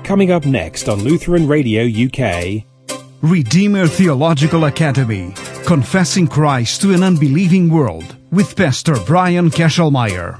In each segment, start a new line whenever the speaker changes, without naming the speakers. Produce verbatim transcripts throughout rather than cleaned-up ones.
Coming up next on Lutheran Radio U K.
Redeemer Theological Academy, Confessing Christ to an Unbelieving World, with Pastor Brian Kesselmeyer.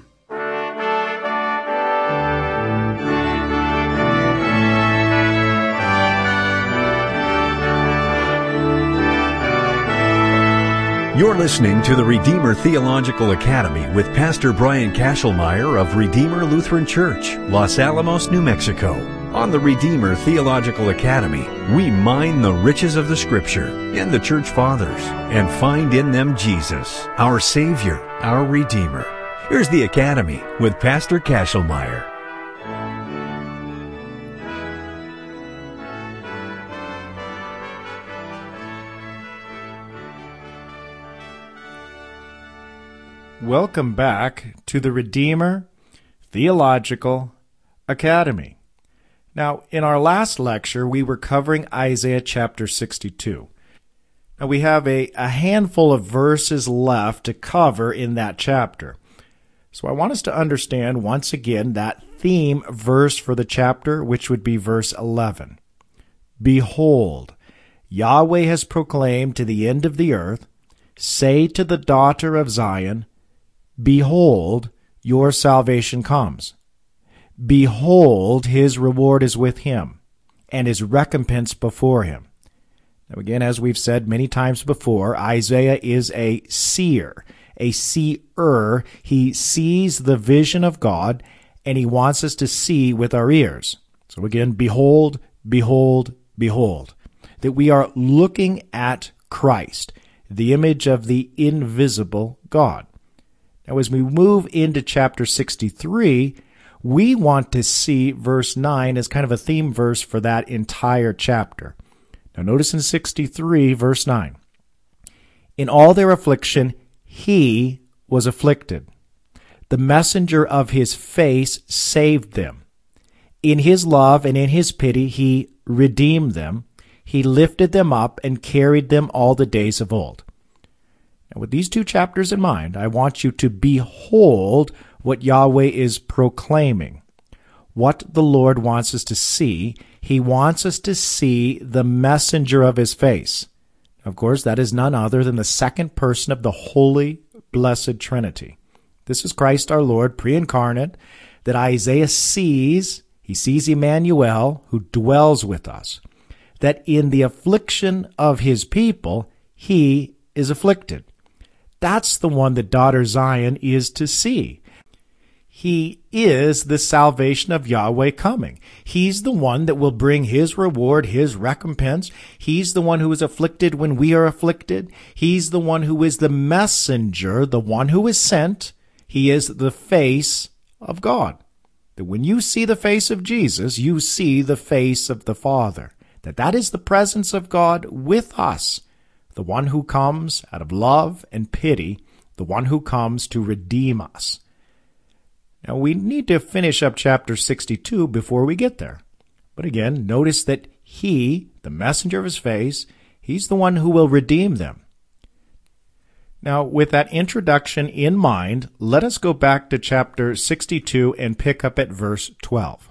You're listening to the Redeemer Theological Academy with Pastor Brian Kesselmeyer of Redeemer Lutheran Church, Los Alamos, New Mexico. On the Redeemer Theological Academy, we mine the riches of the Scripture and the Church Fathers and find in them Jesus, our Savior, our Redeemer. Here's the Academy with Pastor Kesselmeyer.
Welcome back to the Redeemer Theological Academy. Now, in our last lecture, we were covering Isaiah chapter sixty-two. Now, we have a, a handful of verses left to cover in that chapter. So I want us to understand once again that theme verse for the chapter, which would be verse eleven. Behold, Yahweh has proclaimed to the end of the earth, say to the daughter of Zion, behold, your salvation comes. Behold, his reward is with him, and his recompense before him. Now again, as we've said many times before, Isaiah is a seer, a seer. He sees the vision of God, and he wants us to see with our ears. So again, behold, behold, behold, that we are looking at Christ, the image of the invisible God. Now as we move into chapter sixty-three, we want to see verse nine as kind of a theme verse for that entire chapter. Now notice in sixty-three, verse nine, in all their affliction, he was afflicted. The messenger of his face saved them. In his love and in his pity, he redeemed them. He lifted them up and carried them all the days of old. Now, with these two chapters in mind, I want you to behold what Yahweh is proclaiming, what the Lord wants us to see. He wants us to see the messenger of his face. Of course, that is none other than the second person of the Holy, Blessed Trinity. This is Christ our Lord, pre-incarnate, that Isaiah sees. He sees Emmanuel, who dwells with us, that in the affliction of his people, he is afflicted. That's the one that daughter Zion is to see. He is the salvation of Yahweh coming. He's the one that will bring his reward, his recompense. He's the one who is afflicted when we are afflicted. He's the one who is the messenger, the one who is sent. He is the face of God. That when you see the face of Jesus, you see the face of the Father. That that is the presence of God with us. The one who comes out of love and pity, the one who comes to redeem us. Now, we need to finish up chapter sixty-two before we get there. But again, notice that he, the messenger of his face, he's the one who will redeem them. Now, with that introduction in mind, let us go back to chapter sixty-two and pick up at verse twelve.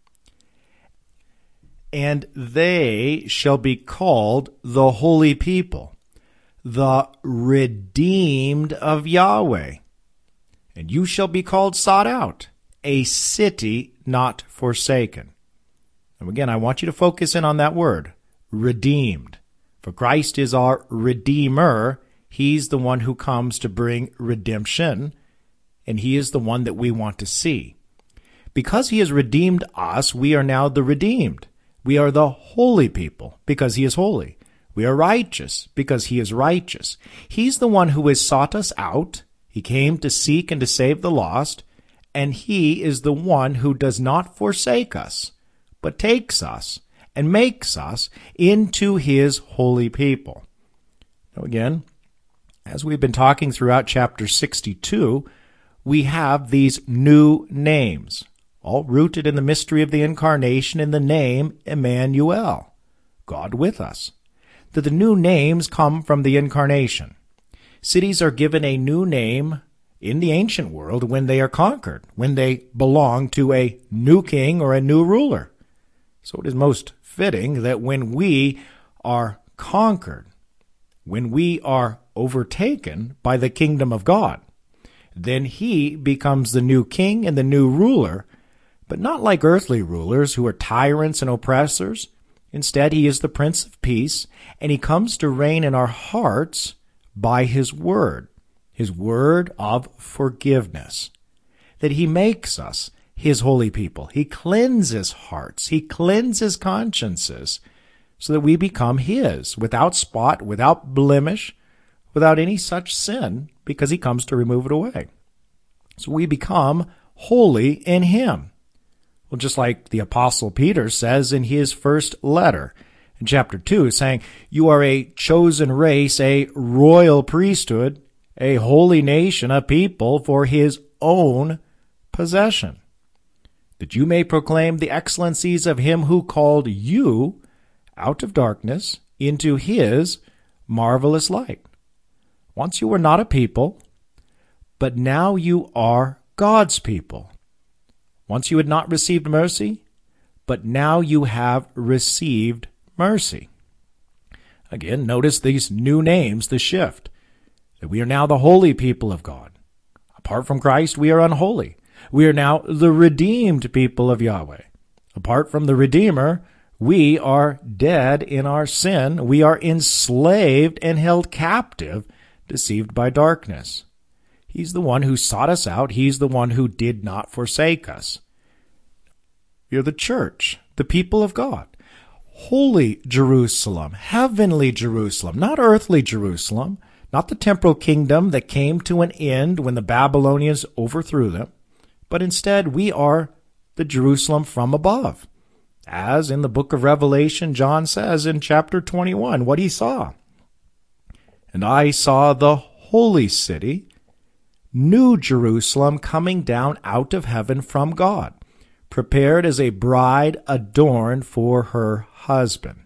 And they shall be called the holy people, the redeemed of Yahweh. And you shall be called sought out, a city not forsaken. And again, I want you to focus in on that word, redeemed. For Christ is our Redeemer. He's the one who comes to bring redemption, and he is the one that we want to see. Because he has redeemed us, we are now the redeemed. We are the holy people, because he is holy. We are righteous, because he is righteous. He's the one who has sought us out. He came to seek and to save the lost, and he is the one who does not forsake us, but takes us and makes us into his holy people. Now again, as we've been talking throughout chapter sixty-two, we have these new names, all rooted in the mystery of the incarnation in the name Emmanuel, God with us. That the new names come from the incarnation. Cities are given a new name in the ancient world when they are conquered, when they belong to a new king or a new ruler. So it is most fitting that when we are conquered, when we are overtaken by the kingdom of God, then he becomes the new king and the new ruler, but not like earthly rulers who are tyrants and oppressors. Instead, he is the Prince of Peace, and he comes to reign in our hearts by his word, his word of forgiveness, that he makes us his holy people. He cleanses hearts. He cleanses consciences so that we become his, without spot, without blemish, without any such sin, because he comes to remove it away. So we become holy in him. Well, just like the Apostle Peter says in his first letter, in chapter two, saying, you are a chosen race, a royal priesthood, a holy nation, a people for his own possession, that you may proclaim the excellencies of him who called you out of darkness into his marvelous light. Once you were not a people, but now you are God's people. Once you had not received mercy, but now you have received mercy. Again, notice these new names, the shift, that we are now the holy people of God. Apart from Christ, we are unholy. We are now the redeemed people of Yahweh. Apart from the Redeemer, we are dead in our sin. We are enslaved and held captive, deceived by darkness. He's the one who sought us out. He's the one who did not forsake us. You're the church, the people of God. Holy Jerusalem, heavenly Jerusalem, not earthly Jerusalem, not the temporal kingdom that came to an end when the Babylonians overthrew them, but instead we are the Jerusalem from above. As in the book of Revelation, John says in chapter twenty-one what he saw. And I saw the holy city, New Jerusalem, coming down out of heaven from God, prepared as a bride adorned for her husband.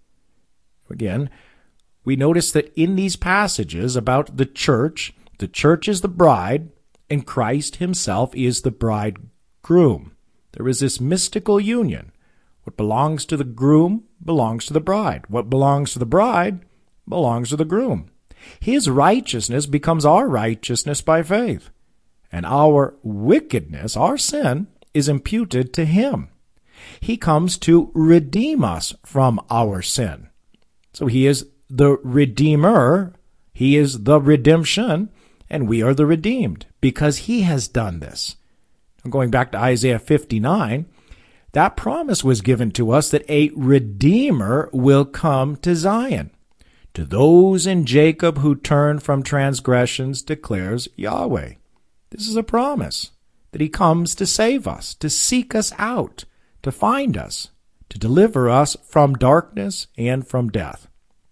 Again, we notice that in these passages about the church, the church is the bride, and Christ himself is the bridegroom. There is this mystical union. What belongs to the groom belongs to the bride. What belongs to the bride belongs to the groom. His righteousness becomes our righteousness by faith, and our wickedness, our sin, is imputed to him. He comes to redeem us from our sin. So he is the Redeemer, he is the redemption, and we are the redeemed, because he has done this. Going back to Isaiah fifty-nine, that promise was given to us that a Redeemer will come to Zion. To those in Jacob who turn from transgressions, declares Yahweh. This is a promise that he comes to save us, to seek us out, to find us, to deliver us from darkness and from death.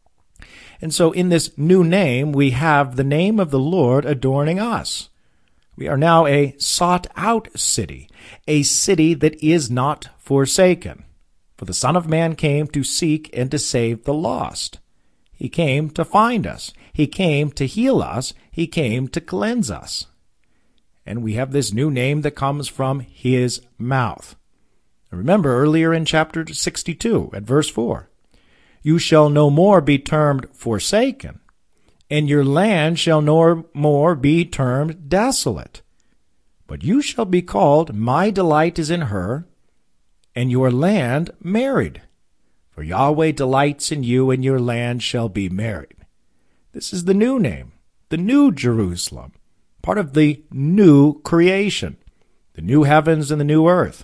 And so in this new name, we have the name of the Lord adorning us. We are now a sought-out city, a city that is not forsaken. For the Son of Man came to seek and to save the lost. He came to find us. He came to heal us. He came to cleanse us. And we have this new name that comes from his mouth. Remember earlier in chapter sixty-two at verse four, you shall no more be termed forsaken, and your land shall no more be termed desolate. But you shall be called, my delight is in her, and your land married. For Yahweh delights in you, and your land shall be married. This is the new name, the new Jerusalem, part of the new creation, the new heavens and the new earth.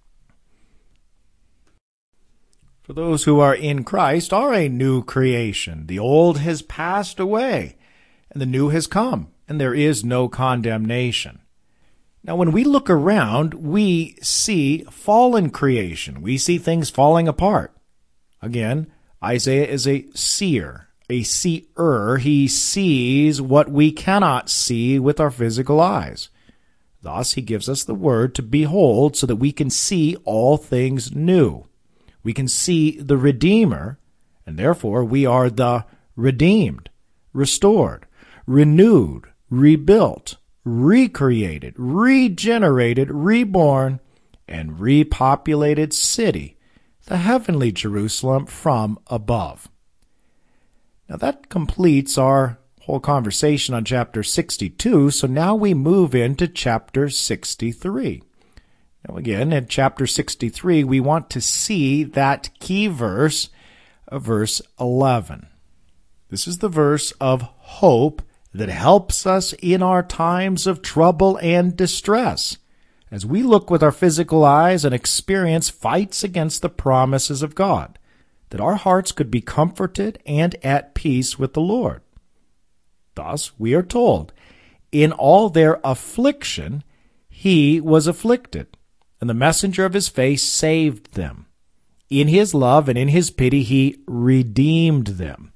For those who are in Christ are a new creation. The old has passed away, and the new has come, and there is no condemnation. Now, when we look around, we see fallen creation. We see things falling apart. Again, Isaiah is a seer, a seer. He sees what we cannot see with our physical eyes. Thus, he gives us the word to behold so that we can see all things new. We can see the Redeemer, and therefore we are the redeemed, restored, renewed, rebuilt, recreated, regenerated, reborn, and repopulated city the heavenly Jerusalem from above. Now that completes our whole conversation on chapter sixty-two, so now we move into chapter sixty-three. Now again, in chapter sixty-three, we want to see that key verse, uh, verse eleven. This is the verse of hope that helps us in our times of trouble and distress, as we look with our physical eyes and experience fights against the promises of God, that our hearts could be comforted and at peace with the Lord. Thus, we are told, in all their affliction, he was afflicted, and the messenger of his face saved them. In his love and in his pity, he redeemed them.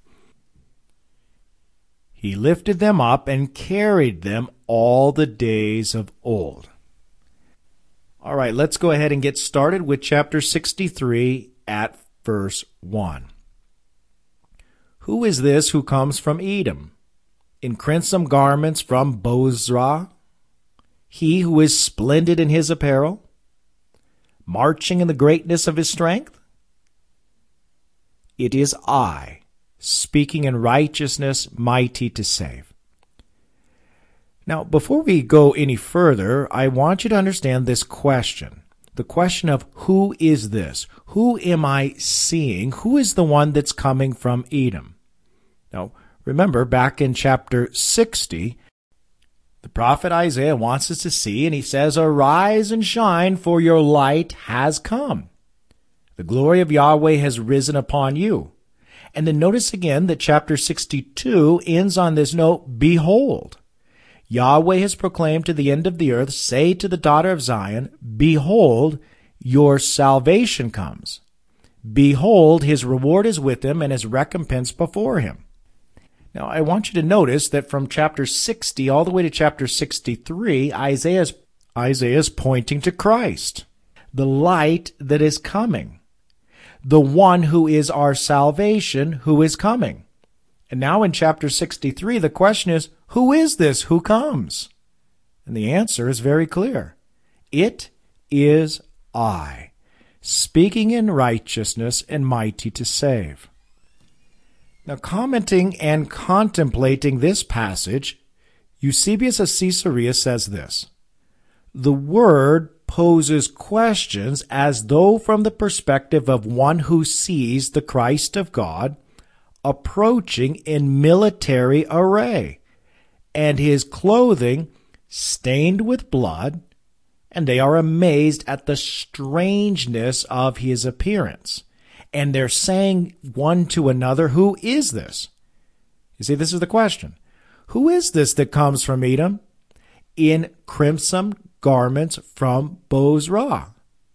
He lifted them up and carried them all the days of old. All right, let's go ahead and get started with chapter sixty-three at verse one. Who is this who comes from Edom, in crimson garments from Bozrah? He who is splendid in his apparel, marching in the greatness of his strength? It is I, speaking in righteousness, mighty to save. Now, before we go any further, I want you to understand this question. The question of who is this? Who am I seeing? Who is the one that's coming from Edom? Now, remember, back in chapter sixty, the prophet Isaiah wants us to see, and he says, "Arise and shine, for your light has come. The glory of Yahweh has risen upon you." And then notice again that chapter sixty-two ends on this note, "Behold, Yahweh has proclaimed to the end of the earth, say to the daughter of Zion, behold, your salvation comes. Behold, his reward is with him and his recompense before him." Now, I want you to notice that from chapter sixty all the way to chapter sixty-three, Isaiah's, Isaiah's pointing to Christ, the light that is coming, the one who is our salvation, who is coming. And now in chapter sixty-three, the question is, who is this who comes? And the answer is very clear. It is I, speaking in righteousness and mighty to save. Now, commenting and contemplating this passage, Eusebius of Caesarea says this: the word poses questions as though from the perspective of one who sees the Christ of God approaching in military array, and his clothing stained with blood, and they are amazed at the strangeness of his appearance. And they're saying one to another, who is this? You see, this is the question. Who is this that comes from Edom in crimson garments from Bozrah?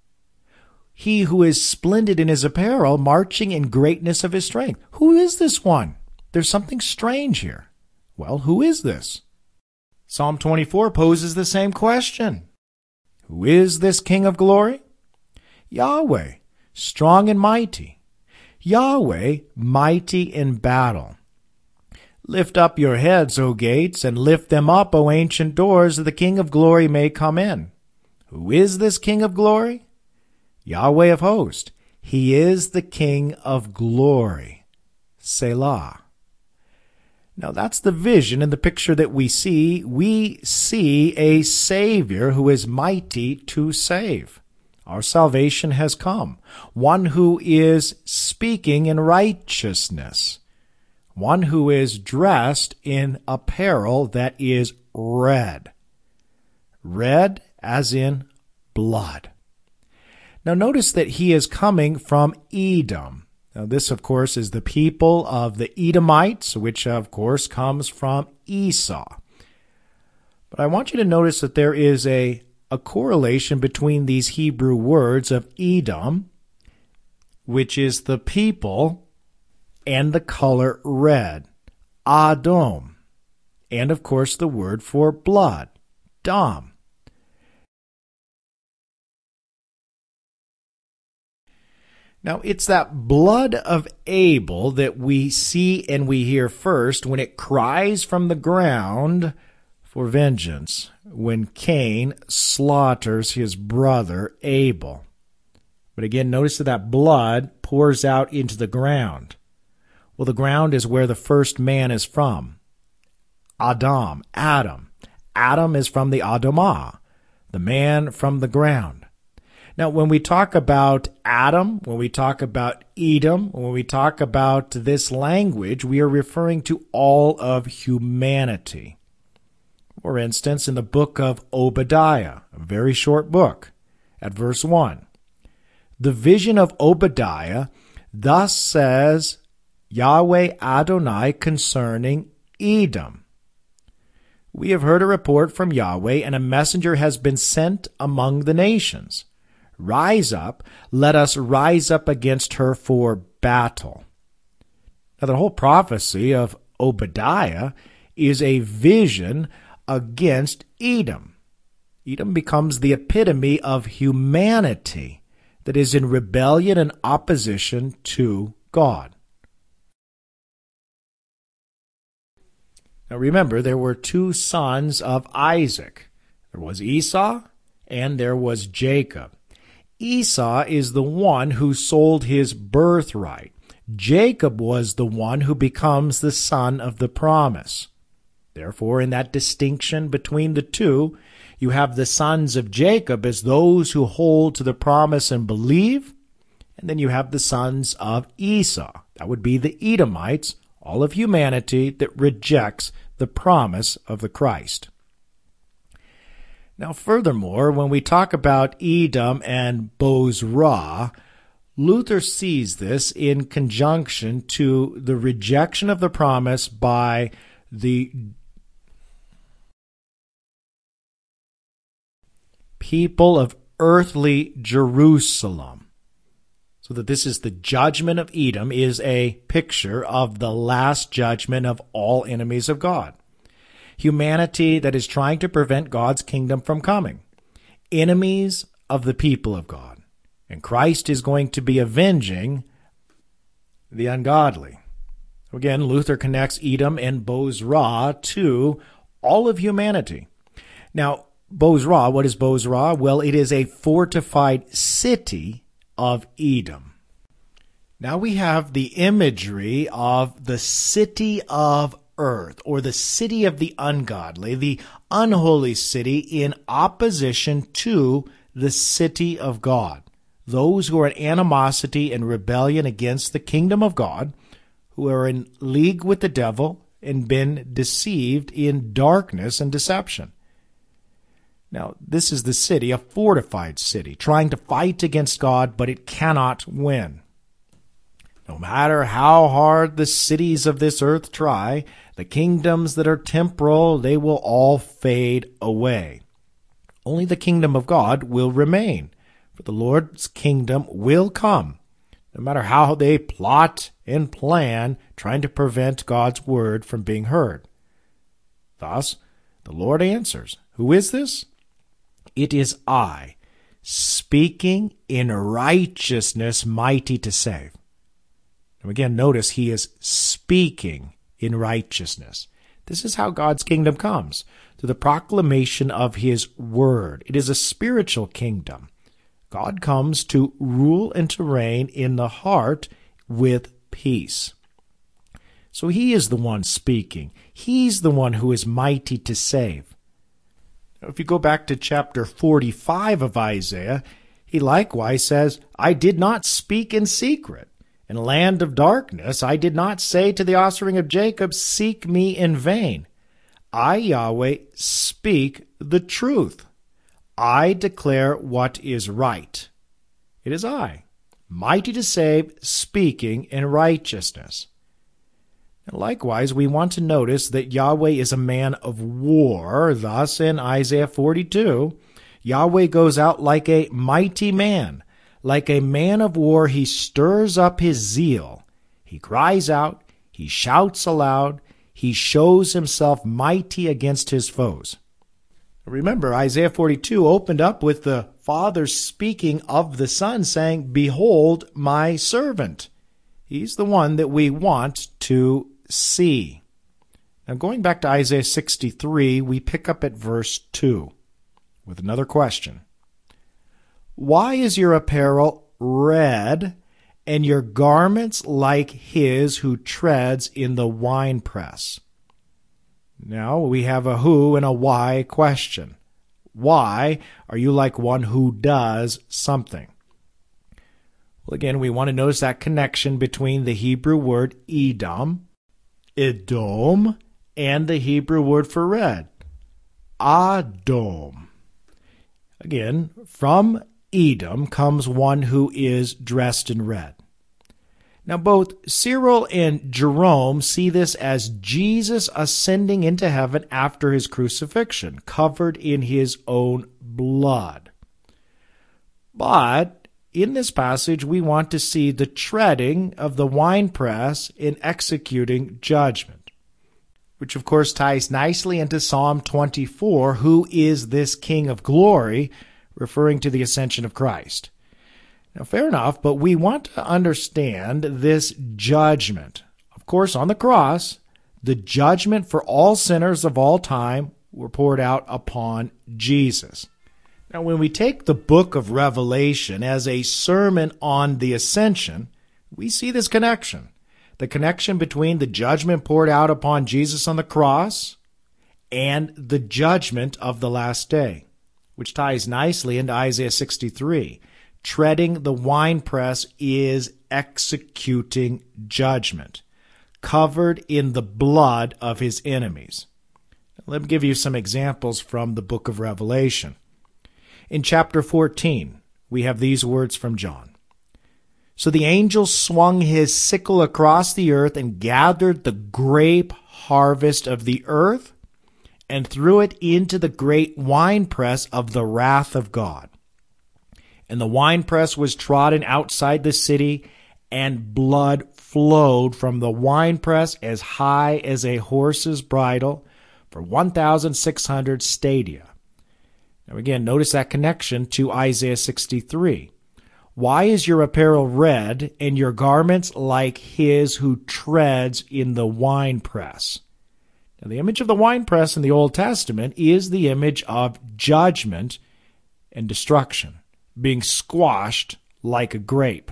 He who is splendid in his apparel, marching in greatness of his strength. Who is this one? There's something strange here. Well, who is this? Psalm twenty-four poses the same question. Who is this King of glory? Yahweh, strong and mighty. Yahweh, mighty in battle. Lift up your heads, O gates, and lift them up, O ancient doors, that the King of glory may come in. Who is this King of glory? Yahweh of hosts. He is the King of glory. Selah. Now that's the vision and the picture that we see. We see a Savior who is mighty to save. Our salvation has come. One who is speaking in righteousness. One who is dressed in apparel that is red. Red as in blood. Now notice that he is coming from Edom. Now this, of course, is the people of the Edomites, which, of course, comes from Esau. But I want you to notice that there is a, a correlation between these Hebrew words of Edom, which is the people, and the color red, Adom, and, of course, the word for blood, Dam. Now, it's that blood of Abel that we see and we hear first when it cries from the ground for vengeance, when Cain slaughters his brother Abel. But again, notice that that blood pours out into the ground. Well, the ground is where the first man is from. Adam, Adam. Adam is from the Adamah, the man from the ground. Now, when we talk about Adam, when we talk about Edom, when we talk about this language, we are referring to all of humanity. For instance, in the book of Obadiah, a very short book, at verse one, the vision of Obadiah, thus says Yahweh Adonai concerning Edom. We have heard a report from Yahweh, and a messenger has been sent among the nations. Rise up, let us rise up against her for battle. Now, the whole prophecy of Obadiah is a vision against Edom. Edom becomes the epitome of humanity that is in rebellion and opposition to God. Now remember, there were two sons of Isaac. There was Esau and there was Jacob. Esau is the one who sold his birthright. Jacob was the one who becomes the son of the promise. Therefore, in that distinction between the two, you have the sons of Jacob as those who hold to the promise and believe, and then you have the sons of Esau. That would be the Edomites, all of humanity that rejects the promise of the Christ. Now, furthermore, when we talk about Edom and Bozrah, Luther sees this in conjunction to the rejection of the promise by the people of earthly Jerusalem. So that this is the judgment of Edom is a picture of the last judgment of all enemies of God. Humanity that is trying to prevent God's kingdom from coming. Enemies of the people of God. And Christ is going to be avenging the ungodly. Again, Luther connects Edom and Bozrah to all of humanity. Now, Bozrah, what is Bozrah? Well, it is a fortified city of Edom. Now we have the imagery of the city of earth, or the city of the ungodly, the unholy city in opposition to the city of God. Those who are in animosity and rebellion against the kingdom of God, who are in league with the devil and been deceived in darkness and deception. Now, this is the city, a fortified city, trying to fight against God, but it cannot win. No matter how hard the cities of this earth try, the kingdoms that are temporal, they will all fade away. Only the kingdom of God will remain, for the Lord's kingdom will come, no matter how they plot and plan, trying to prevent God's word from being heard. Thus, the Lord answers, who is this? It is I, speaking in righteousness, mighty to save. Now again, notice he is speaking in righteousness. This is how God's kingdom comes, through the proclamation of his word. It is a spiritual kingdom. God comes to rule and to reign in the heart with peace. So he is the one speaking. He's the one who is mighty to save. Now, if you go back to chapter forty-five of Isaiah, he likewise says, I did not speak in secret. In a land of darkness, I did not say to the offspring of Jacob, seek me in vain. I, Yahweh, speak the truth. I declare what is right. It is I, mighty to save, speaking in righteousness. And likewise, we want to notice that Yahweh is a man of war. Thus, in Isaiah forty-two, Yahweh goes out like a mighty man. Like a man of war, he stirs up his zeal. He cries out, he shouts aloud, he shows himself mighty against his foes. Remember, Isaiah forty-two opened up with the Father speaking of the Son, saying, behold my servant. He's the one that we want to see. Now, going back to Isaiah sixty-three, we pick up at verse two with another question. Why is your apparel red, and your garments like his who treads in the winepress. Now we have a who and a why question. Why are you like one who does something? Well, again, we want to notice that connection between the Hebrew word Edom, Edom, and the Hebrew word for red, Adom. Again, from Edom comes one who is dressed in red. Now, both Cyril and Jerome see this as Jesus ascending into heaven after his crucifixion, covered in his own blood. But in this passage, we want to see the treading of the winepress in executing judgment, which of course ties nicely into Psalm twenty-four, who is this King of glory, referring to the ascension of Christ. Now, fair enough, but we want to understand this judgment. Of course, on the cross, the judgment for all sinners of all time were poured out upon Jesus. Now, when we take the book of Revelation as a sermon on the ascension, we see this connection. The connection between the judgment poured out upon Jesus on the cross and the judgment of the last day, which ties nicely into Isaiah sixty-three. Treading the winepress is executing judgment, covered in the blood of his enemies. Let me give you some examples from the book of Revelation. In chapter fourteen, we have these words from John. So the angel swung his sickle across the earth and gathered the grape harvest of the earth and threw it into the great winepress of the wrath of God. And the winepress was trodden outside the city, and blood flowed from the winepress as high as a horse's bridle for one thousand six hundred stadia. Now again, notice that connection to Isaiah sixty-three. Why is your apparel red, and your garments like his who treads in the winepress? Now, the image of the winepress in the Old Testament is the image of judgment and destruction, being squashed like a grape.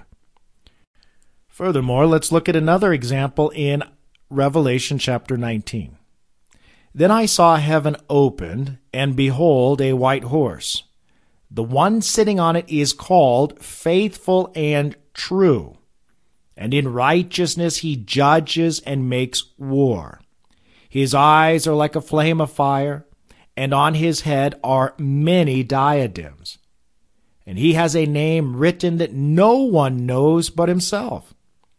Furthermore, let's look at another example in Revelation chapter nineteen. Then I saw heaven opened, and behold, a white horse. The one sitting on it is called Faithful and True, and in righteousness he judges and makes war. His eyes are like a flame of fire, and on his head are many diadems. And he has a name written that no one knows but himself.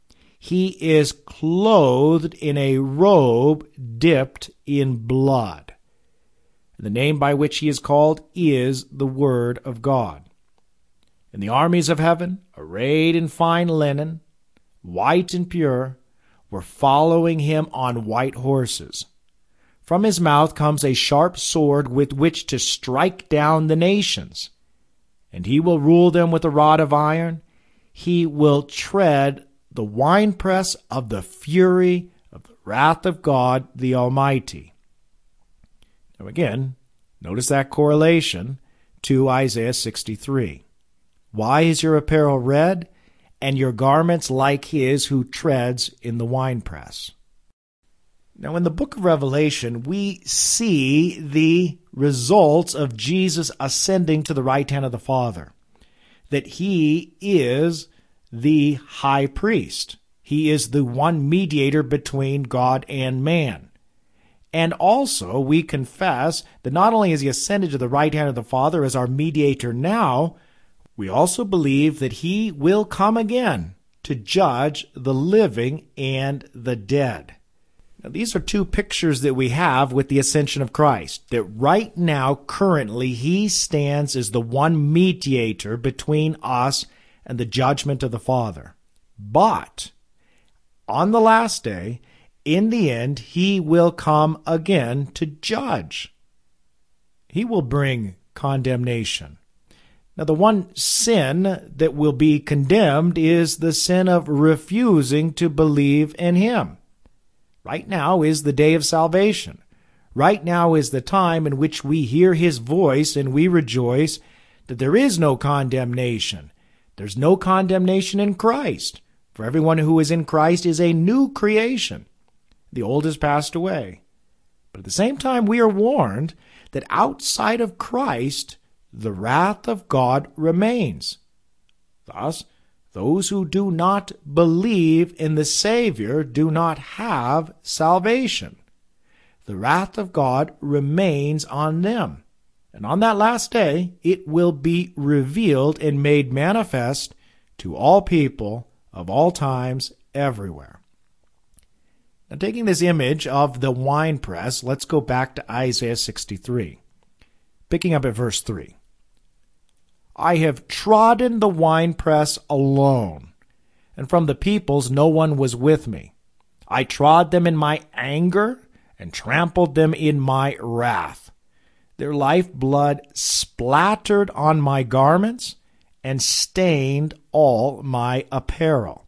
He is clothed in a robe dipped in blood. The name by which he is called is the Word of God. And the armies of heaven, arrayed in fine linen, white and pure, were following him on white horses. From his mouth comes a sharp sword with which to strike down the nations. And he will rule them with a rod of iron. He will tread the winepress of the fury of the wrath of God the Almighty. Now again, notice that correlation to Isaiah sixty-three. Why is your apparel red, and your garments like his who treads in the winepress? Now, in the book of Revelation, we see the results of Jesus ascending to the right hand of the Father, that he is the high priest. He is the one mediator between God and man. And also, we confess that not only has he ascended to the right hand of the Father as our mediator now, we also believe that he will come again to judge the living and the dead. Now, these are two pictures that we have with the ascension of Christ, that right now, currently, he stands as the one mediator between us and the judgment of the Father. But on the last day, in the end, he will come again to judge. He will bring condemnation. Now, the one sin that will be condemned is the sin of refusing to believe in him. Right now is the day of salvation. Right now is the time in which we hear his voice and we rejoice that there is no condemnation, There's no condemnation in Christ, for everyone who is in Christ is a new creation. The old has passed away. But at the same time, we are warned that outside of Christ, the wrath of God remains. Thus, those who do not believe in the Savior do not have salvation. The wrath of God remains on them. And on that last day, it will be revealed and made manifest to all people of all times everywhere. Now, taking this image of the winepress, let's go back to Isaiah sixty-three, picking up at verse three. I have trodden the winepress alone, and from the peoples no one was with me. I trod them in my anger and trampled them in my wrath. Their lifeblood splattered on my garments and stained all my apparel.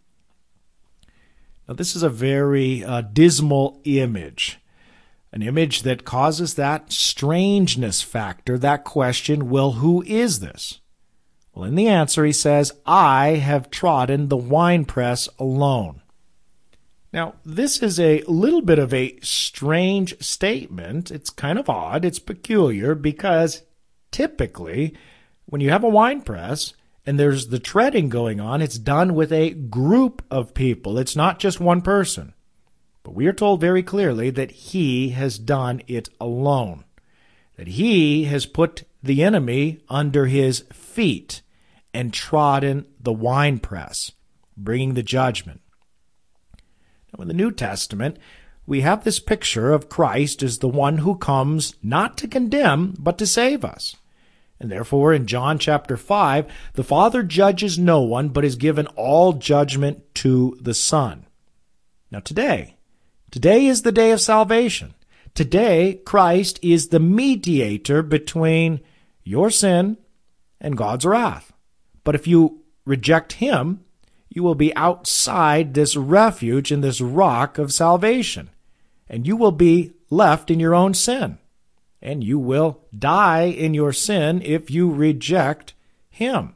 Now, this is a very uh, dismal image, an image that causes that strangeness factor, that question, well, who is this? Well, in the answer, he says, I have trodden the winepress alone. Now, this is a little bit of a strange statement. It's kind of odd. It's peculiar because typically when you have a winepress and there's the treading going on, it's done with a group of people. It's not just one person. But we are told very clearly that he has done it alone, that he has put the enemy under his feet and trodden the winepress, bringing the judgment. Now, in the New Testament, we have this picture of Christ as the one who comes not to condemn, but to save us. And therefore, in John chapter five, the Father judges no one, but has given all judgment to the Son. Now today, today is the day of salvation. Today, Christ is the mediator between your sin and God's wrath. But if you reject him, you will be outside this refuge and this rock of salvation, and you will be left in your own sin, and you will die in your sin if you reject him.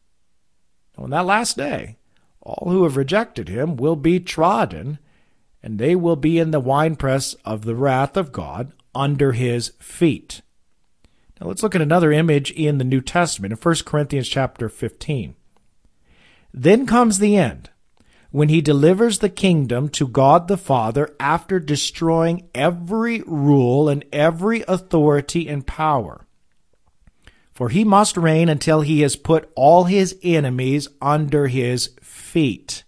On that last day, all who have rejected him will be trodden, and they will be in the winepress of the wrath of God under his feet. Now let's look at another image in the New Testament, in First Corinthians chapter fifteen. Then comes the end, when he delivers the kingdom to God the Father after destroying every rule and every authority and power. For he must reign until he has put all his enemies under his feet.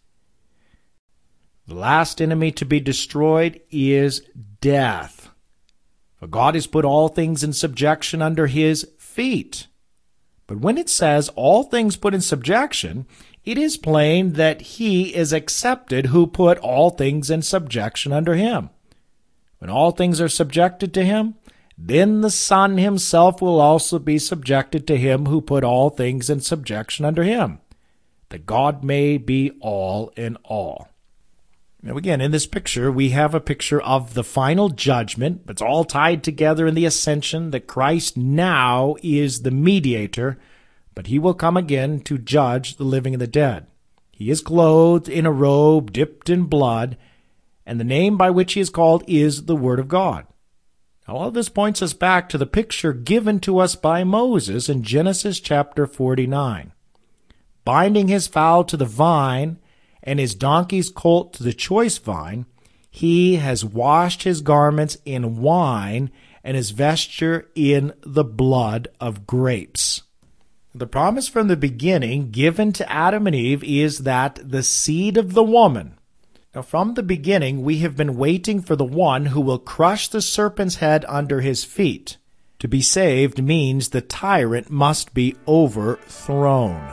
The last enemy to be destroyed is death. For God has put all things in subjection under his feet. But when it says all things put in subjection, it is plain that he is accepted who put all things in subjection under him. When all things are subjected to him, then the Son himself will also be subjected to him who put all things in subjection under him, that God may be all in all. Now again, in this picture, we have a picture of the final judgment. It's all tied together in the ascension, that Christ now is the mediator, but he will come again to judge the living and the dead. He is clothed in a robe dipped in blood, and the name by which he is called is the Word of God. Now, all of this points us back to the picture given to us by Moses in Genesis chapter forty-nine. Binding his foal to the vine and his donkey's colt to the choice vine, he has washed his garments in wine and his vesture in the blood of grapes. The promise from the beginning given to Adam and Eve is that the seed of the woman. Now, from the beginning, we have been waiting for the one who will crush the serpent's head under his feet. To be saved means the tyrant must be overthrown.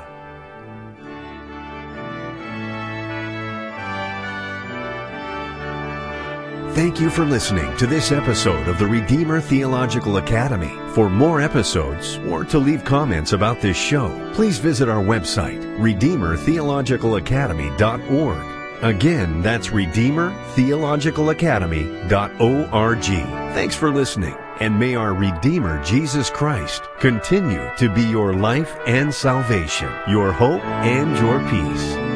Thank you for listening to this episode of the Redeemer Theological Academy. For more episodes or to leave comments about this show, please visit our website, redeemer theological academy dot org. Again, that's redeemer theological academy dot org. Thanks for listening, And may our Redeemer, Jesus Christ, continue to be your life and salvation, your hope and your peace.